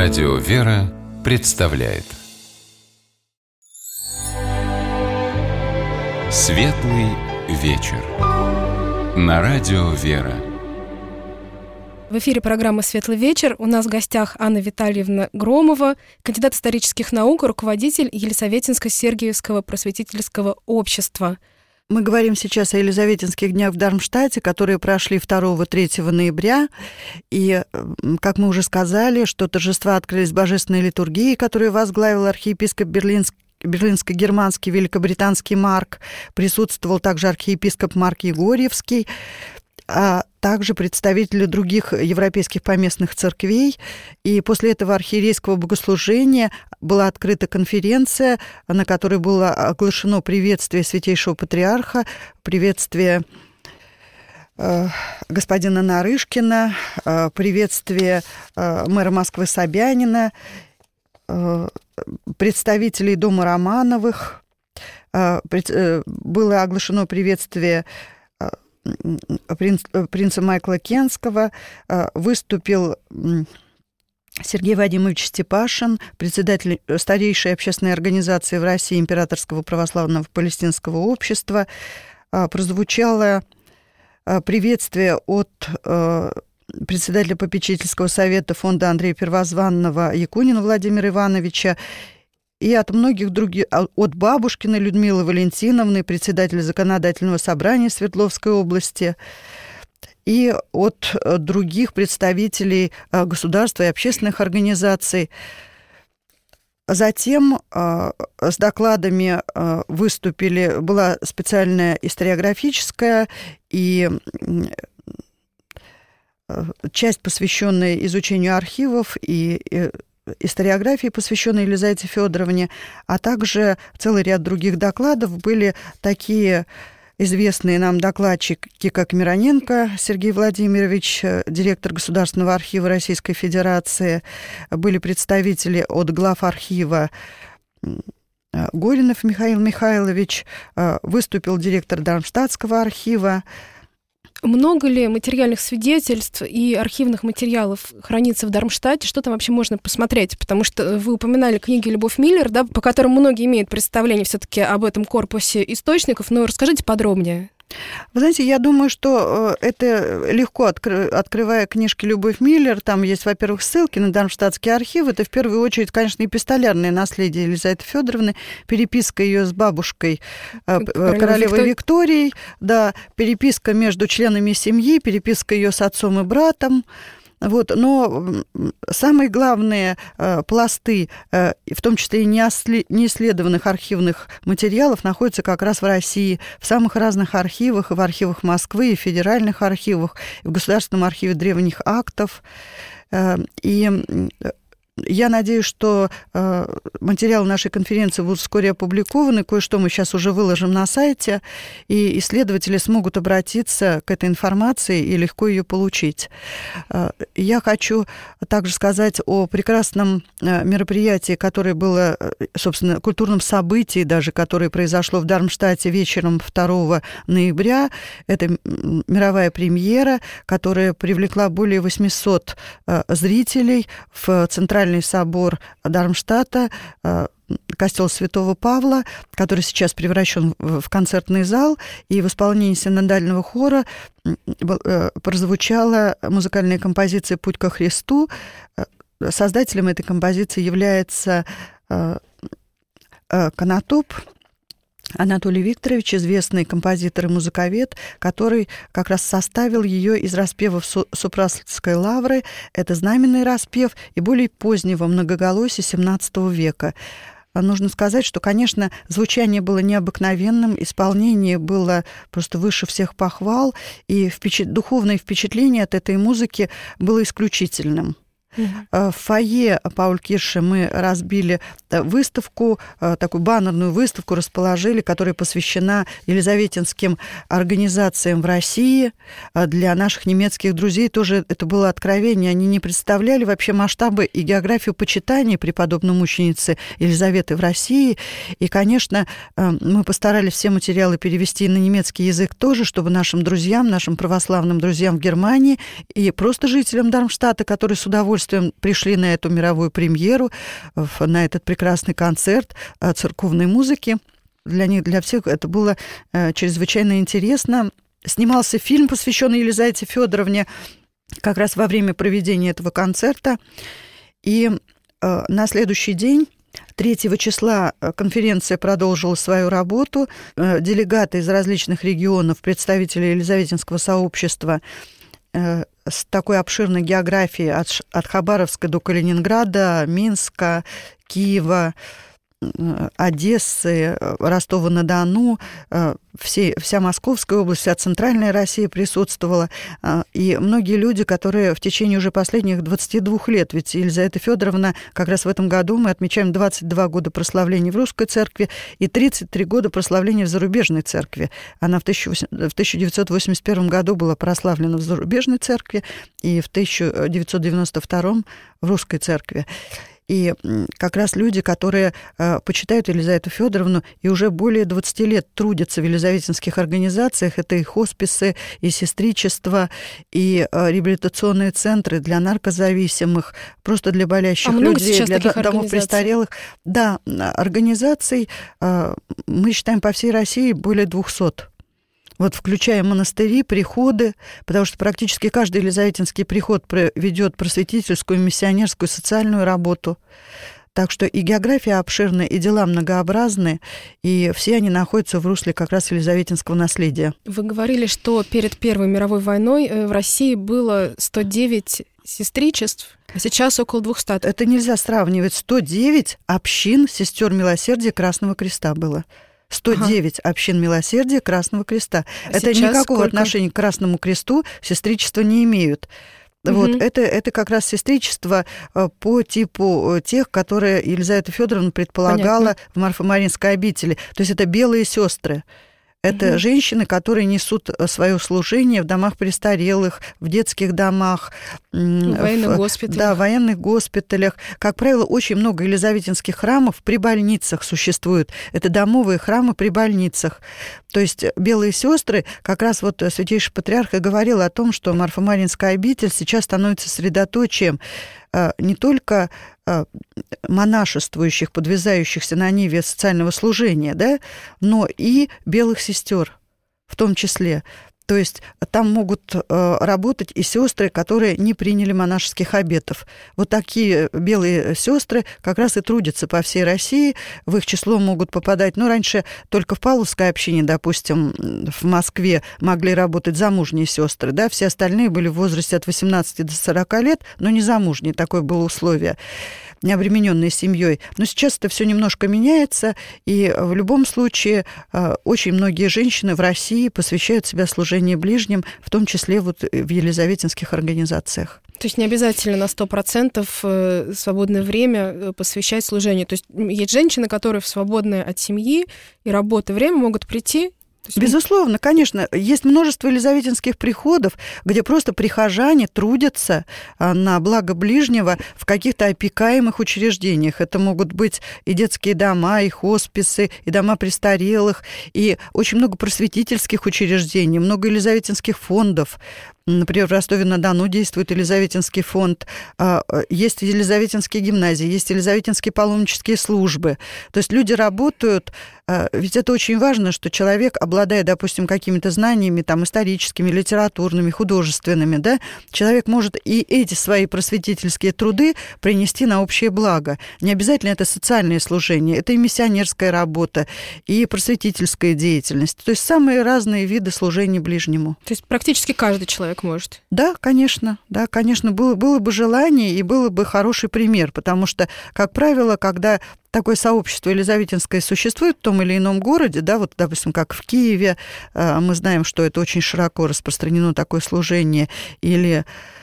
Радио «Вера» представляет Светлый вечер на Радио «Вера». В эфире программа «Светлый вечер». У нас в гостях Анна Витальевна Громова, кандидат исторических наук, руководитель Елизаветинско-Сергиевского просветительского общества. Мы говорим сейчас о Елизаветинских днях в Дармштадте, которые прошли 2-3 ноября. И, как мы уже сказали, что торжества открылись божественной литургией, которую возглавил архиепископ Берлинско-германский великобританский Марк. Присутствовал также архиепископ Марк Егорьевский, а также представители других европейских поместных церквей. И после этого архиерейского богослужения была открыта конференция, на которой было оглашено приветствие Святейшего Патриарха, приветствие господина Нарышкина, приветствие мэра Москвы Собянина, представителей Дома Романовых. Было оглашено приветствие принца Майкла Кенского, выступил Сергей Вадимович Степашин, председатель старейшей общественной организации в России Императорского православного палестинского общества. Прозвучало приветствие от председателя попечительского совета фонда Андрея Первозванного Якунина Владимира Ивановича и от многих других, от Бабушкиной Людмилы Валентиновны, председателя законодательного собрания Свердловской области, и от других представителей государства и общественных организаций. Затем с докладами была специальная историографическая и часть, посвященная изучению архивов и историографии, посвященной Елизавете Федоровне, а также целый ряд других докладов. Были такие известные нам докладчики, как Мироненко Сергей Владимирович, директор Государственного архива Российской Федерации, были представители от глав архива Горинов Михаил Михайлович, выступил директор Дармштадтского архива. Много ли материальных свидетельств и архивных материалов хранится в Дармштадте? Что там вообще можно посмотреть? Потому что вы упоминали книги Любовь Миллер, да, по которым многие имеют представление все-таки об этом корпусе источников, но расскажите подробнее. Вы знаете, я думаю, что это легко, открывая книжки Любовь Миллер, там есть, во-первых, ссылки на Дармштадтский архив. Это в первую очередь, конечно, эпистолярное наследие Елизаветы Федоровны, переписка ее с бабушкой королевой Викторией, да, переписка между членами семьи, переписка ее с отцом и братом. Вот, но самые главные пласты, в том числе и неисследованных архивных материалов, находятся как раз в России, в самых разных архивах, и в архивах Москвы, и в федеральных архивах, и в Государственном архиве древних актов. И я надеюсь, что материалы нашей конференции будут вскоре опубликованы. Кое-что мы сейчас уже выложим на сайте, и исследователи смогут обратиться к этой информации и легко ее получить. Я хочу также сказать о прекрасном мероприятии, которое было, собственно, культурном событии даже, которое произошло в Дармштадте вечером 2 ноября. Это мировая премьера, которая привлекла более 800 зрителей в Центральный собор Дармштадта, костел Святого Павла, который сейчас превращен в концертный зал, и в исполнении синодального хора прозвучала музыкальная композиция «Путь ко Христу». Создателем этой композиции является Конотоп Анатолий Викторович, известный композитор и музыковед, который как раз составил ее из распевов Супрасской лавры. Это знаменный распев и более позднего многоголосия XVII века. Нужно сказать, что, конечно, звучание было необыкновенным, исполнение было просто выше всех похвал, и духовное впечатление от этой музыки было исключительным. В фойе Пауль Кирше мы разбили выставку, такую баннерную выставку расположили, которая посвящена елизаветинским организациям в России. Для наших немецких друзей тоже это было откровение. Они не представляли вообще масштабы и географию почитания преподобной мученицы Елизаветы в России. И, конечно, мы постарались все материалы перевести на немецкий язык тоже, чтобы нашим друзьям, нашим православным друзьям в Германии и просто жителям Дармштадта, которые с удовольствием удовольствием пришли на эту мировую премьеру, на этот прекрасный концерт церковной музыки. Для них, для всех это было чрезвычайно интересно. Снимался фильм, посвященный Елизавете Федоровне, как раз во время проведения этого концерта. И на следующий день, 3 числа, конференция продолжила свою работу. Делегаты из различных регионов, представители Елизаветинского сообщества с такой обширной географией от Хабаровска до Калининграда, Минска, Киева, Одессы, Ростова-на-Дону, вся Московская область, вся Центральная Россия присутствовала. И многие люди, которые в течение уже последних 22 лет, ведь Елизавета Федоровна, как раз в этом году мы отмечаем 22 года прославления в Русской Церкви и 33 года прославления в Зарубежной Церкви. Она в 1981 году была прославлена в Зарубежной Церкви и в 1992 в Русской Церкви. И как раз люди, которые почитают Елизавету Федоровну и уже более 20 лет трудятся в елизаветинских организациях, это и хосписы, и сестричество, и реабилитационные центры для наркозависимых, просто для болящих людей, для домов престарелых. Да, организаций мы считаем по всей России более 200. Вот включая монастыри, приходы, потому что практически каждый елизаветинский приход ведет просветительскую, миссионерскую, социальную работу. Так что и география обширная, и дела многообразны, и все они находятся в русле как раз елизаветинского наследия. Вы говорили, что перед Первой мировой войной в России было 109 сестричеств, а сейчас около 200. Это нельзя сравнивать. 109 общин сестер милосердия Красного Креста было. 109 общин милосердия Красного Креста. Это никакого отношения к Красному Кресту сестричества не имеют. Вот, это как раз сестричество по типу тех, которые Елизавета Федоровна предполагала в Марфо-Маринской обители. То есть это белые сестры. Это женщины, которые несут свое служение в домах престарелых, в детских домах, в военных госпиталях. Да, в военных госпиталях. Как правило, очень много елизаветинских храмов при больницах существует. Это домовые храмы при больницах. То есть белые сестры, как раз вот Святейший Патриарх и говорил о том, что Марфо-Маринская обитель сейчас становится средоточием не только монашествующих, подвязающихся на ниве социального служения, да, но и белых сестер в том числе. То есть там могут работать и сестры, которые не приняли монашеских обетов. Вот такие белые сестры как раз и трудятся по всей России. В их число могут попадать, раньше только в Павловской общине, допустим, в Москве могли работать замужние сестры, да, все остальные были в возрасте от 18 до 40 лет, но не замужние, такое было условие, не обремененные семьей. Но сейчас это все немножко меняется, и в любом случае очень многие женщины в России посвящают себя служению ближним, в том числе вот в елизаветинских организациях. То есть не обязательно на 100% свободное время посвящать служению. То есть есть женщины, которые в свободное от семьи и работы время могут прийти. Безусловно, конечно. Есть множество елизаветинских приходов, где просто прихожане трудятся на благо ближнего в каких-то опекаемых учреждениях. Это могут быть и детские дома, и хосписы, и дома престарелых, и очень много просветительских учреждений, много елизаветинских фондов. Например, в Ростове-на-Дону действует Елизаветинский фонд, есть елизаветинские гимназии, есть елизаветинские паломнические службы. То есть люди работают, ведь это очень важно, что человек, обладая, допустим, какими-то знаниями там, историческими, литературными, художественными, да, человек может и эти свои просветительские труды принести на общее благо. Не обязательно это социальное служение, это и миссионерская работа, и просветительская деятельность. То есть самые разные виды служения ближнему. То есть практически каждый человек может. Да, конечно, было бы желание и был бы хороший пример, потому что, как правило, когда такое сообщество елизаветинское существует в том или ином городе, да, вот, допустим, как в Киеве, мы знаем, что это очень широко распространено такое служение, или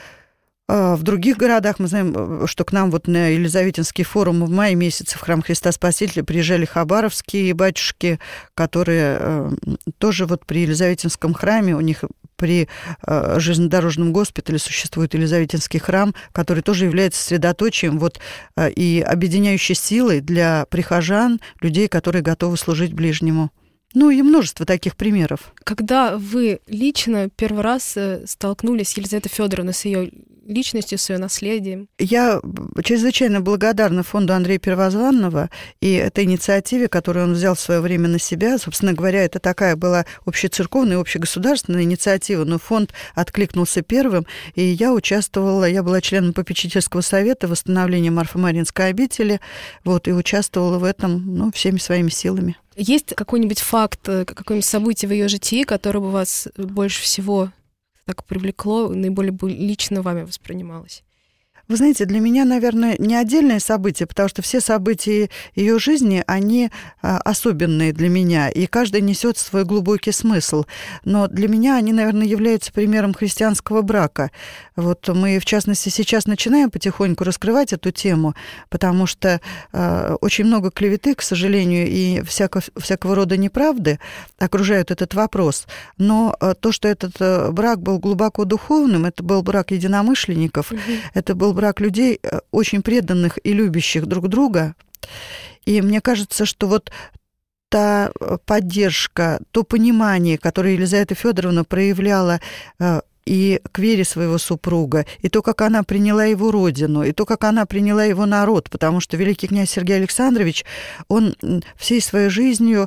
в других городах мы знаем, что к нам вот на Елизаветинский форум в мае месяце в Храм Христа Спасителя приезжали хабаровские батюшки, которые тоже вот при Елизаветинском храме, у них при железнодорожном госпитале существует Елизаветинский храм, который тоже является средоточием вот, и объединяющей силой для прихожан, людей, которые готовы служить ближнему. И множество таких примеров. Когда вы лично первый раз столкнулись с Елизаветой Федоровной, с ее личностью, с ее наследием. Я чрезвычайно благодарна фонду Андрея Первозванного и этой инициативе, которую он взял в свое время на себя. Собственно говоря, это такая была общецерковная, общегосударственная инициатива, но фонд откликнулся первым, и я участвовала, я была членом попечительского совета восстановления Марфо-Маринской обители, и участвовала в этом, всеми своими силами. Есть какой-нибудь факт, какое-нибудь событие в ее житии, которое бы вас больше всего так привлекло, наиболее лично вами воспринималось? Вы знаете, для меня, наверное, не отдельное событие, потому что все события ее жизни, они особенные для меня, и каждый несет свой глубокий смысл. Но для меня они, наверное, являются примером христианского брака. Мы, в частности, сейчас начинаем потихоньку раскрывать эту тему, потому что очень много клеветы, к сожалению, и всякого рода неправды окружают этот вопрос. Но то, что этот брак был глубоко духовным, это был брак единомышленников, это был брак людей, очень преданных и любящих друг друга. И мне кажется, что та поддержка, то понимание, которое Елизавета Федоровна проявляла и к вере своего супруга, и то, как она приняла его родину, и то, как она приняла его народ, потому что великий князь Сергей Александрович, он всей своей жизнью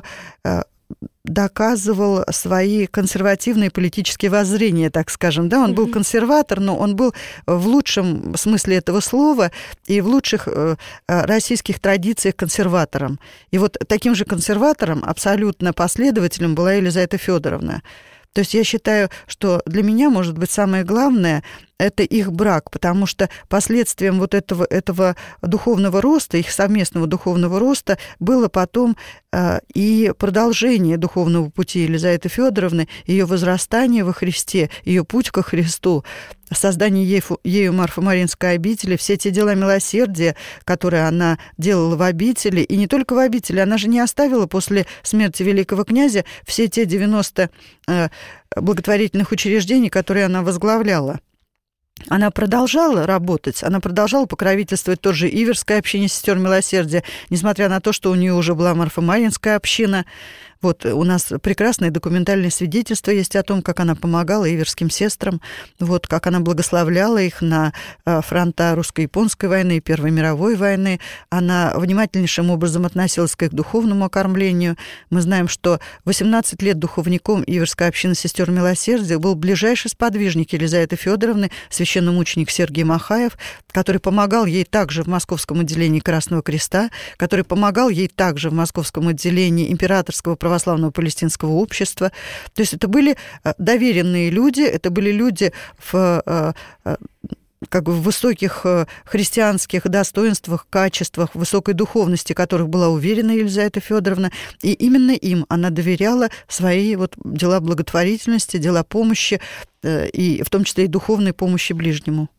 доказывал свои консервативные политические воззрения, так скажем. Да, он был консерватор, но он был в лучшем смысле этого слова и в лучших российских традициях консерватором. И таким же консерватором, абсолютно последователем, была Елизавета Федоровна. То есть я считаю, что для меня, может быть, самое главное – это их брак, потому что последствием этого духовного роста, их совместного духовного роста, было потом и продолжение духовного пути Елизаветы Федоровны, ее возрастание во Христе, ее путь ко Христу, создание ею Марфо-Маринской обители, все те дела милосердия, которые она делала в обители, и не только в обители, она же не оставила после смерти великого князя все те 90 благотворительных учреждений, которые она возглавляла. Она продолжала работать, она продолжала покровительствовать тоже Иверской общине сестер милосердия, несмотря на то, что у нее уже была Марфо-Маринская община. У нас прекрасные документальные свидетельства есть о том, как она помогала иверским сестрам, как она благословляла их на фронта русско-японской войны и Первой мировой войны. Она внимательнейшим образом относилась к их духовному окормлению. Мы знаем, что 18 лет духовником Иверской общины сестер милосердия был ближайший сподвижник Елизаветы Федоровны, священномученик Сергий Махаев, который помогал ей также в Московском отделении Красного Креста, который помогал ей также в Московском отделении Императорского православного палестинского общества. То есть это были доверенные люди, это были люди в высоких христианских достоинствах, качествах, высокой духовности, которых была уверена Елизавета Федоровна, и именно им она доверяла свои дела благотворительности, дела помощи, и в том числе и духовной помощи ближнему.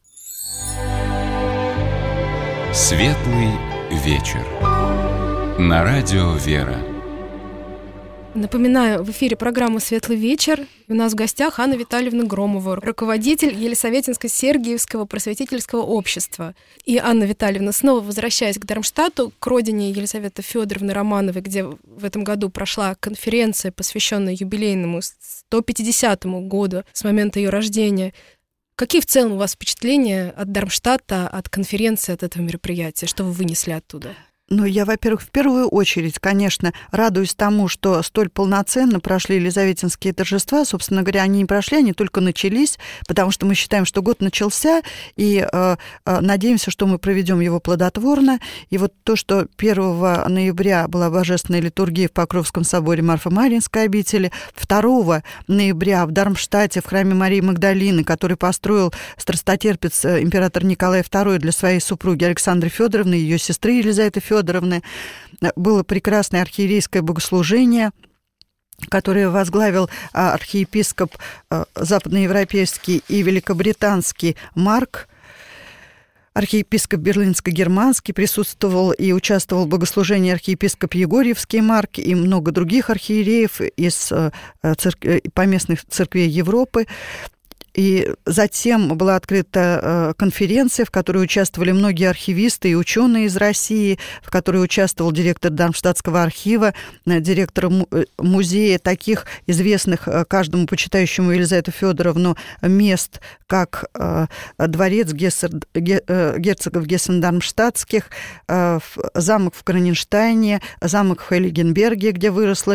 Светлый вечер. На радио «Вера». Напоминаю, в эфире программа «Светлый вечер». У нас в гостях Анна Витальевна Громова, руководитель Елисаветинско-Сергиевского просветительского общества. И Анна Витальевна, снова возвращаясь к Дармштадту, к родине Елизаветы Федоровны Романовой, где в этом году прошла конференция, посвященная юбилейному 150-му году с момента ее рождения. Какие в целом у вас впечатления от Дармштадта, от конференции, от этого мероприятия? Что вы вынесли оттуда? Я, во-первых, в первую очередь, конечно, радуюсь тому, что столь полноценно прошли елизаветинские торжества. Собственно говоря, они не прошли, они только начались, потому что мы считаем, что год начался, и надеемся, что мы проведем его плодотворно. И то, что 1 ноября была божественная литургия в Покровском соборе Марфо-Маринской обители, 2 ноября в Дармштадте в храме Марии Магдалины, который построил страстотерпец император Николай II для своей супруги Александры Федоровны, ее сестры Елизаветы Федоровны, было прекрасное архиерейское богослужение, которое возглавил архиепископ западноевропейский и великобританский Марк. Архиепископ Берлинско-Германский присутствовал и участвовал в богослужении архиепископ Егорьевский Марк и много других архиереев из поместных церквей Европы. И затем была открыта конференция, в которой участвовали многие архивисты и ученые из России, в которой участвовал директор Дармштадтского архива, директор музея таких известных каждому почитающему Елизавету Федоровну мест, как дворец герцогов Гессен-Дармштадтских, замок в Кроненштайне, замок в Хейлигенберге, где выросла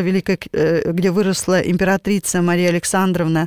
императрица Мария Александровна.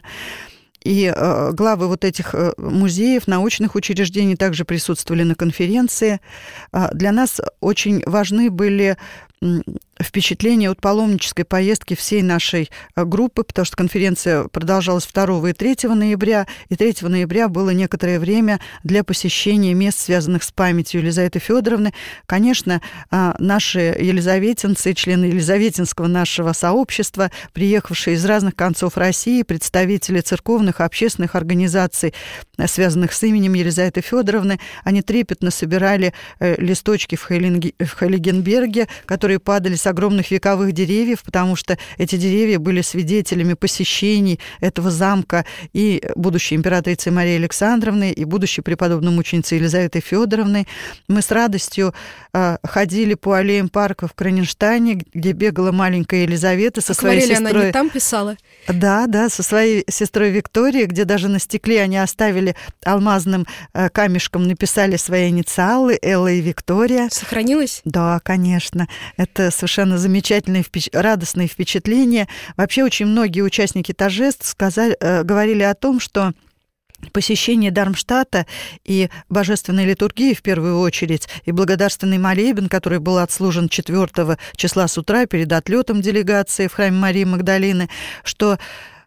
И главы вот этих музеев, научных учреждений также присутствовали на конференции. Для нас очень важны были впечатления от паломнической поездки всей нашей группы, потому что конференция продолжалась 2 и 3 ноября, и 3 ноября было некоторое время для посещения мест, связанных с памятью Елизаветы Федоровны. Конечно, наши елизаветинцы, члены елизаветинского нашего сообщества, приехавшие из разных концов России, представители церковных и общественных организаций, связанных с именем Елизаветы Федоровны, они трепетно собирали листочки в Хейлигенберге, которые падали с огромных вековых деревьев, потому что эти деревья были свидетелями посещений этого замка и будущей императрицы Марии Александровны, и будущей преподобной мученицы Елизаветы Федоровны. Мы с радостью ходили по аллеям парка в Кроненштайне, где бегала маленькая Елизавета со своей сестрой. Она не там писала? Да, со своей сестрой Викторией, где даже на стекле они оставили алмазным камешком, написали свои инициалы, Элла и Виктория. Сохранилось? Да, конечно. Это совершенно замечательные, радостные впечатления. Вообще очень многие участники торжеств говорили о том, что посещение Дармштадта и божественной литургии в первую очередь, и благодарственный молебен, который был отслужен 4 числа с утра перед отлетом делегации в храме Марии Магдалины, что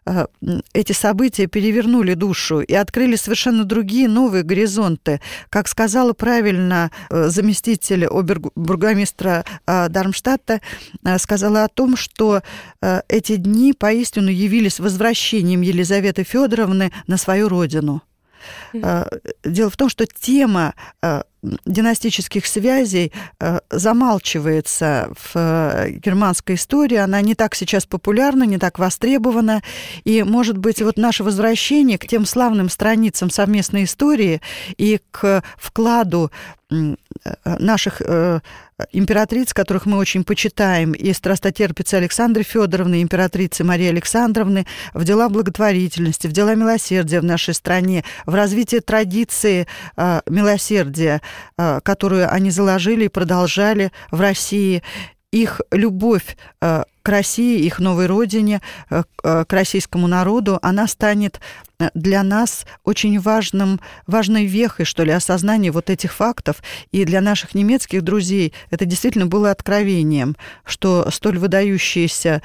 эти события перевернули душу и открыли совершенно другие новые горизонты. Как сказала правильно заместитель обербургомистра Дармштадта, сказала о том, что эти дни поистину явились возвращением Елизаветы Федоровны на свою родину. Дело в том, что тема династических связей замалчивается в германской истории, она не так сейчас популярна, не так востребована, и, может быть, вот наше возвращение к тем славным страницам совместной истории и к вкладу наших императриц, которых мы очень почитаем, и страстотерпицы Александры Федоровны, императрицы Марии Александровны, в дела благотворительности, в дела милосердия в нашей стране, в развитии традиции милосердия, которую они заложили и продолжали в России. Их любовь к России, их новой родине, к российскому народу, она станет для нас очень важной вехой, что ли, осознания вот этих фактов. И для наших немецких друзей это действительно было откровением, что столь выдающиеся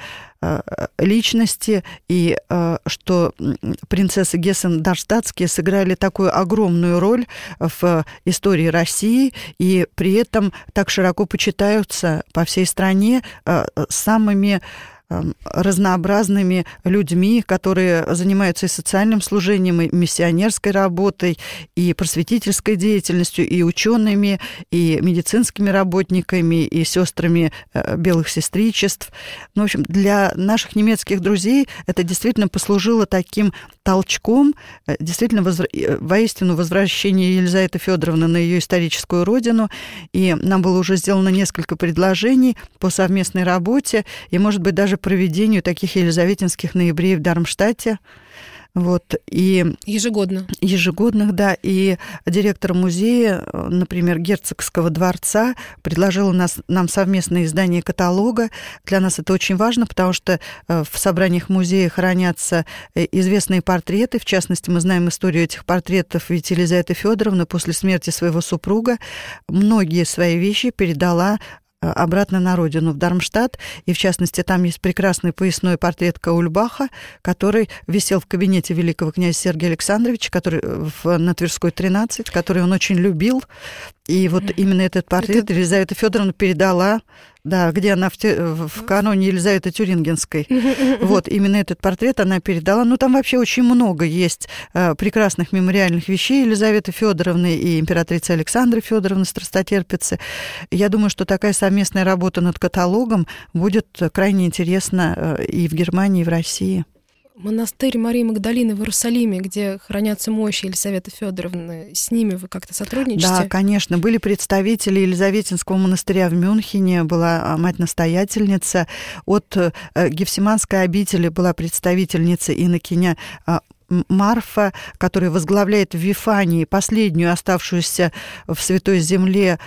личности и что принцессы Гессен-Дармштадтские сыграли такую огромную роль в истории России и при этом так широко почитаются по всей стране самыми разнообразными людьми, которые занимаются и социальным служением, и миссионерской работой, и просветительской деятельностью, и учеными, и медицинскими работниками, и сестрами белых сестричеств. Ну, в общем, для наших немецких друзей это действительно послужило таким толчком, действительно воистину возвращение Елизаветы Федоровны на ее историческую родину. И нам было уже сделано несколько предложений по совместной работе, и, может быть, даже проведению таких елизаветинских ноябрей в Дармштадте. Вот, и ежегодных, да. И директор музея, например, Герцогского дворца, предложил нам совместное издание каталога. Для нас это очень важно, потому что в собраниях музея хранятся известные портреты. В частности, мы знаем историю этих портретов, ведь Елизавета Федоровна после смерти своего супруга многие свои вещи передала обратно на родину, в Дармштадт. И, в частности, там есть прекрасный поясной портрет Каульбаха, который висел в кабинете великого князя Сергия Александровича, который на Тверской, 13, который он очень любил. И вот именно этот портрет Елизавета Федоровна передала, да, где она в каноне Елизаветы Тюрингенской. Вот, именно этот портрет она передала. Ну, там вообще очень много есть прекрасных мемориальных вещей Елизаветы Федоровны и императрицы Александры Федоровны, страстотерпицы. Я думаю, что такая совместная работа над каталогом будет крайне интересна и в Германии, и в России. Монастырь Марии Магдалины в Иерусалиме, где хранятся мощи Елизаветы Федоровны, с ними вы как-то сотрудничаете? Да, конечно. Были представители Елизаветинского монастыря в Мюнхене, была мать-настоятельница. От Гефсиманской обители была представительница инокиня Марфа, которая возглавляет в Вифании последнюю оставшуюся в Святой Земле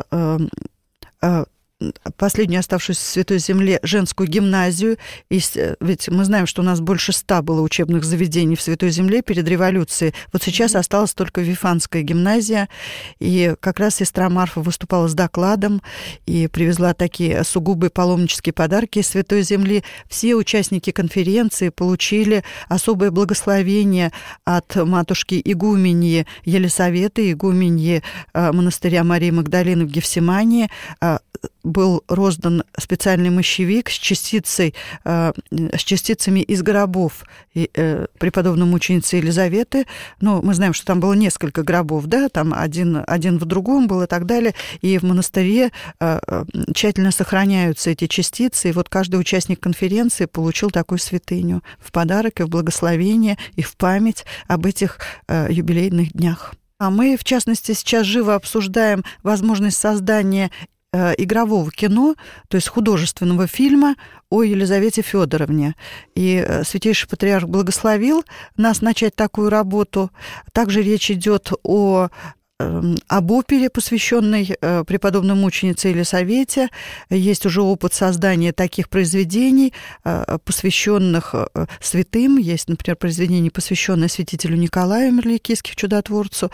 женскую гимназию. Ведь мы знаем, что у нас больше 100 было учебных заведений в Святой Земле перед революцией. Вот сейчас осталась только Вифанская гимназия. И как раз сестра Марфа выступала с докладом и привезла такие сугубые паломнические подарки из Святой Земли. Все участники конференции получили особое благословение от матушки игуменьи Елисаветы, игуменьи монастыря Марии Магдалины в Гефсимании. Был роздан специальный мощевик с частицами из гробов преподобной мученицы Елизаветы. Ну, мы знаем, что там было несколько гробов, да, там один в другом был и так далее. И в монастыре тщательно сохраняются эти частицы. И вот каждый участник конференции получил такую святыню в подарок и в благословение, и в память об этих юбилейных днях. А мы, в частности, сейчас живо обсуждаем возможность создания игрового кино, то есть художественного фильма о Елизавете Федоровне. И Святейший Патриарх благословил нас начать такую работу. Также речь идет об опере, посвященной преподобной мученице Елисавете. Есть уже опыт создания таких произведений, посвященных святым. Есть, например, произведение, посвященное святителю Николаю Мерликийскому, чудотворцу.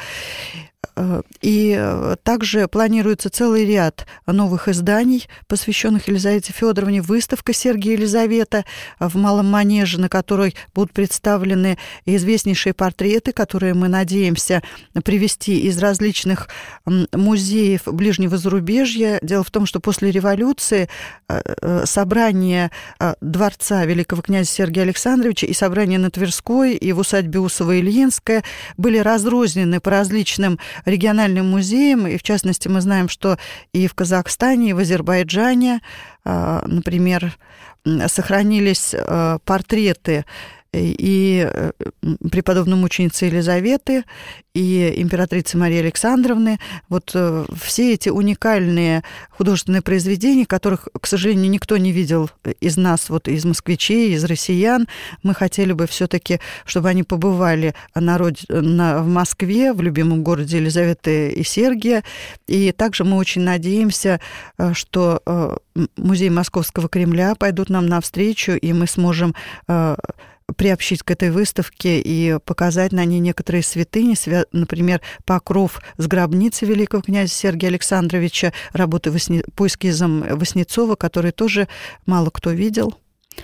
И также планируется целый ряд новых изданий, посвященных Елизавете Федоровне. Выставка Сергия Елизавета в Малом Манеже, на которой будут представлены известнейшие портреты, которые мы надеемся привезти из различных музеев ближнего зарубежья. Дело в том, что после революции собрание дворца великого князя Сергия Александровича и собрание на Тверской, и в усадьбе Усова-Ильинская были разрознены по различным региональным музеям, и в частности мы знаем, что и в Казахстане, и в Азербайджане, например, сохранились портреты и преподобной мученицы Елизаветы, и императрицы Марии Александровны. Вот все эти уникальные художественные произведения, которых, к сожалению, никто не видел из нас, вот из москвичей, из россиян, мы хотели бы все-таки, чтобы они побывали в Москве, в любимом городе Елизаветы и Сергия. И также мы очень надеемся, что музей Московского Кремля пойдут нам навстречу, и мы сможем приобщить к этой выставке и показать на ней некоторые святыни, например, покров с гробницы великого князя Сергия Александровича, работы по эскизам Васнецова, которые тоже мало кто видел.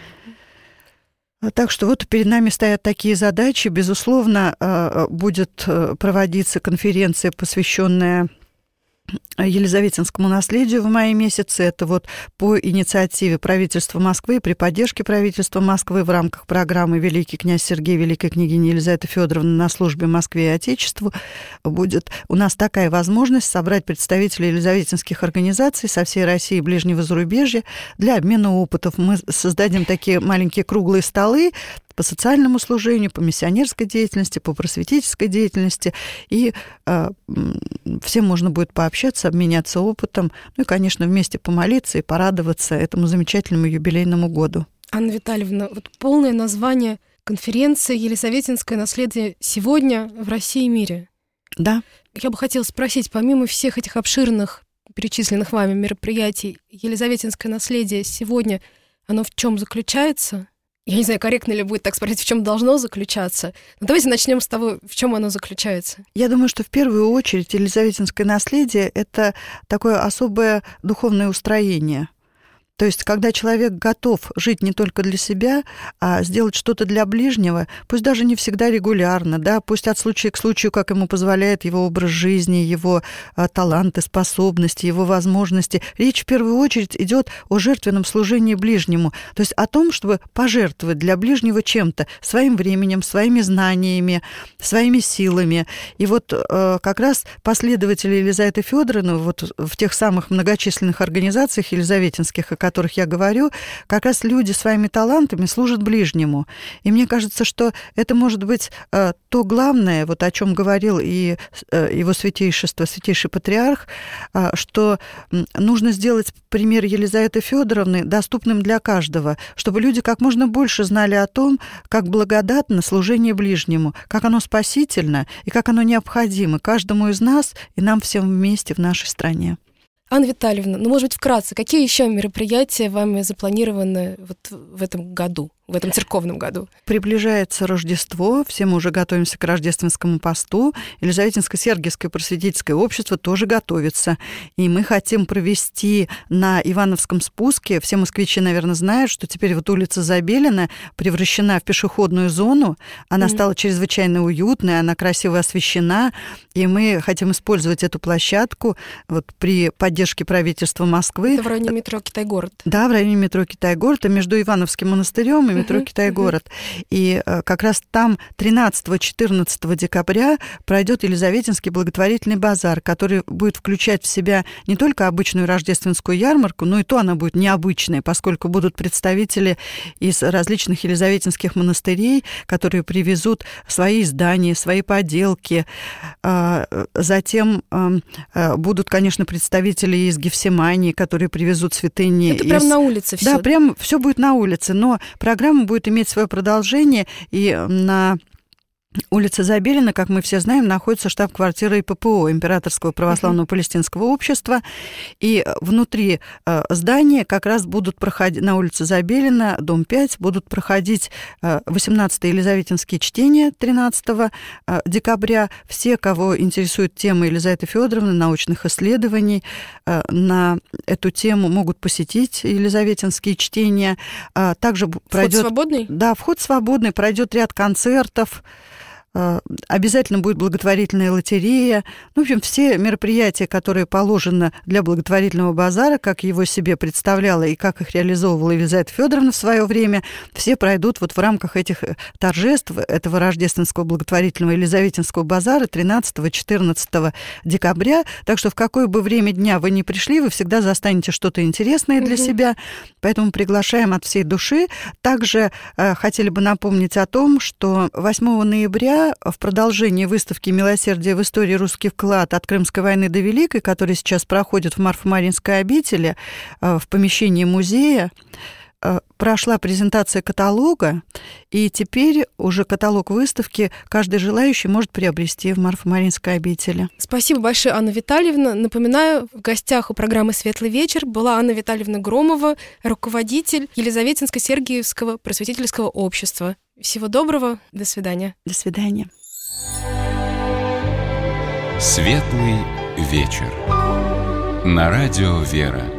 Так что вот перед нами стоят такие задачи. Безусловно, будет проводиться конференция, посвященная Елизаветинскому наследию в мае месяце. Это вот по инициативе правительства Москвы, при поддержке правительства Москвы в рамках программы «Великий князь Сергей, великая княгиня Елизавета Федоровна на службе Москве и Отечеству». Будет у нас такая возможность собрать представителей елизаветинских организаций со всей России и ближнего зарубежья для обмена опытов. Мы создадим такие маленькие круглые столы по социальному служению, по миссионерской деятельности, по просветительской деятельности. И всем можно будет пообщаться, обменяться опытом, ну и, конечно, вместе помолиться и порадоваться этому замечательному юбилейному году. Анна Витальевна, вот полное название конференции «Елизаветинское наследие сегодня в России и мире». Да. Я бы хотела спросить, помимо всех этих обширных, перечисленных вами мероприятий, Елизаветинское наследие сегодня, оно в чем заключается? Я не знаю, корректно ли будет так спросить, в чем должно заключаться. Но давайте начнем с того, в чем оно заключается. Я думаю, что в первую очередь Елизаветинское наследие – это такое особое духовное устроение. То есть, когда человек готов жить не только для себя, а сделать что-то для ближнего, пусть даже не всегда регулярно, да, пусть от случая к случаю, как ему позволяет его образ жизни, его таланты, способности, его возможности. Речь в первую очередь идет о жертвенном служении ближнему, то есть о том, чтобы пожертвовать для ближнего чем-то, своим временем, своими знаниями, своими силами. И вот как раз последователи Елизаветы Федоровны вот в тех самых многочисленных организациях елизаветинских, о которых я говорю, как раз люди своими талантами служат ближнему. И мне кажется, что это может быть то главное, вот о чем говорил и его святейшество, святейший патриарх, что нужно сделать пример Елизаветы Федоровны доступным для каждого, чтобы люди как можно больше знали о том, как благодатно служение ближнему, как оно спасительно и как оно необходимо каждому из нас и нам всем вместе в нашей стране. Анна Витальевна, может быть, вкратце, какие еще мероприятия вами запланированы вот в этом году, в этом церковном году? Приближается Рождество, все мы уже готовимся к рождественскому посту. Елизаветинско-Сергиевское просветительское общество тоже готовится. И мы хотим провести на Ивановском спуске, все москвичи, наверное, знают, что теперь вот улица Забелина превращена в пешеходную зону. Она стала чрезвычайно уютной, она красиво освещена. И мы хотим использовать эту площадку вот при поддержке правительства Москвы. Это в районе метро Китай-город. Да, в районе метро Китай-город, и между Ивановским монастырем и метро Китай-город. И как раз там 13-14 декабря пройдет Елизаветинский благотворительный базар, который будет включать в себя не только обычную рождественскую ярмарку, но и то она будет необычная, поскольку будут представители из различных елизаветинских монастырей, которые привезут свои издания, свои поделки. Затем будут, конечно, представители из Гефсимании, которые привезут святыни. Это прямо на улице все. Да, прямо все будет на улице, но программа будет иметь свое продолжение, и на улице Забелина, как мы все знаем, находится штаб-квартира ИППО, Императорского православного палестинского общества, и внутри здания как раз будут проходить, на улице Забелина, дом 5, будут проходить 18-е Елизаветинские чтения 13 декабря. Все, кого интересует тема Елизаветы Федоровны, научных исследований, на эту тему могут посетить Елизаветинские чтения. Также пройдет... Вход свободный? Да, вход свободный, пройдет ряд концертов. Обязательно будет благотворительная лотерея. В общем, все мероприятия, которые положены для благотворительного базара, как его себе представляла и как их реализовывала Елизавета Федоровна в свое время, все пройдут вот в рамках этих торжеств, этого рождественского благотворительного Елизаветинского базара 13-14 декабря. Так что в какое бы время дня вы ни пришли, вы всегда застанете что-то интересное для себя. Поэтому приглашаем от всей души. Также хотели бы напомнить о том, что 8 ноября в продолжении выставки «Милосердие в истории. Русский вклад от Крымской войны до Великой», которая сейчас проходит в Марфо-Маринской обители в помещении музея, прошла презентация каталога, и теперь уже каталог выставки каждый желающий может приобрести в Марфо-Маринской обители. Спасибо большое, Анна Витальевна. Напоминаю, в гостях у программы «Светлый вечер» была Анна Витальевна Громова, руководитель Елизаветинско-Сергиевского просветительского общества. Всего доброго, до свидания. До свидания. Светлый вечер. На радио «Вера».